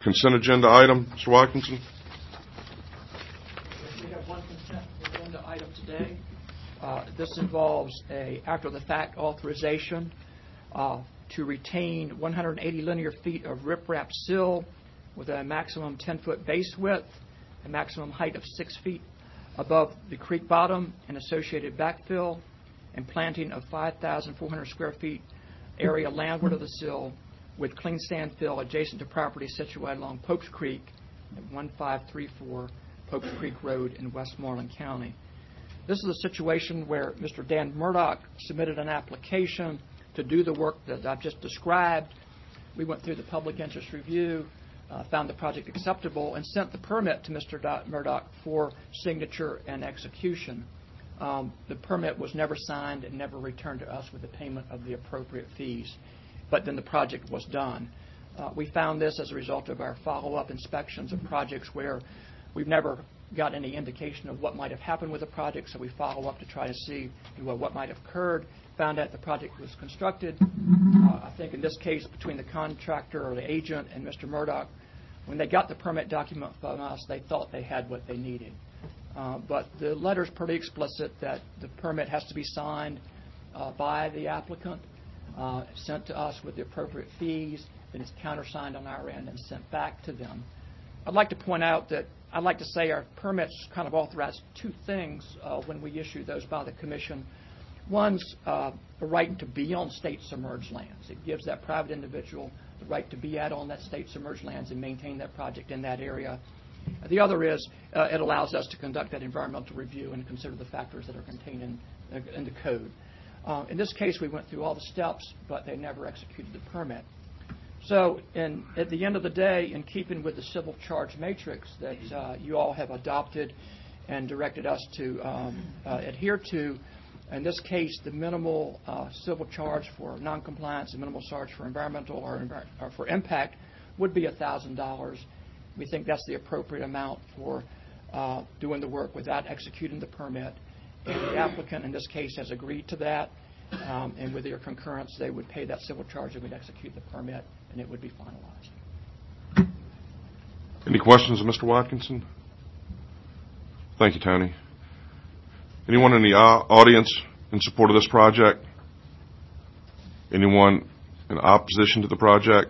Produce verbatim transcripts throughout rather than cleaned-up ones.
consent agenda item. Mister Watkinson? We have one consent agenda item today. Uh, this involves a after-the-fact authorization uh, to retain one hundred eighty linear feet of riprap sill with a maximum ten-foot base width, a maximum height of six feet above the creek bottom, and associated backfill, and planting of five thousand four hundred square feet area landward of the sill with clean sand fill adjacent to property situated along Popes Creek at one five three four Popes Creek Road in Westmoreland County. This is a situation where Mister Dan Murdoch submitted an application to do the work that I've just described. We went through the public interest review, uh, found the project acceptable, and sent the permit to Mister Murdoch for signature and execution. Um, the permit was never signed and never returned to us with the payment of the appropriate fees, but then the project was done. Uh, we found this as a result of our follow-up inspections of projects where we've never got any indication of what might have happened with the project, so we follow up to try to see what, what might have occurred. Found out the project was constructed. Uh, I think in this case, between the contractor or the agent and Mister Murdoch, when they got the permit document from us, they thought they had what they needed. Uh, but the letter is pretty explicit that the permit has to be signed uh, by the applicant, uh, sent to us with the appropriate fees, then it's countersigned on our end and sent back to them. I'd like to point out that I'd like to say our permits kind of authorize two things uh, when we issue those by the Commission. One's uh, the right to be on state submerged lands. It gives that private individual the right to be out on that state submerged lands and maintain that project in that area. The other is uh, it allows us to conduct that environmental review and consider the factors that are contained in, uh, in the code. Uh, in this case, we went through all the steps, but they never executed the permit. So in, at the end of the day, in keeping with the civil charge matrix that uh, you all have adopted and directed us to um, uh, adhere to, in this case, the minimal uh, civil charge for noncompliance and minimal charge for environmental or, envir- or for impact would be one thousand dollars. We think that's the appropriate amount for uh, doing the work without executing the permit. And the applicant, in this case, has agreed to that. Um, and with your concurrence, they would pay that civil charge and would execute the permit, and it would be finalized. Any questions of Mister Watkinson? Thank you, Tony. Anyone in the uh, audience in support of this project? Anyone in opposition to the project?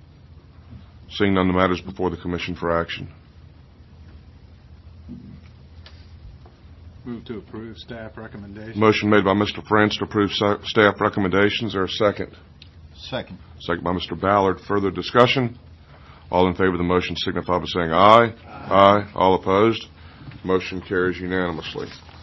Seeing none, the matter is before the Commission for action. Move to approve staff recommendations. Motion made by Mister France to approve staff recommendations. Is there a second? Second. Second by Mister Ballard. Further discussion? All in favor of the motion signify by saying aye. Aye. Aye. All opposed? Motion carries unanimously.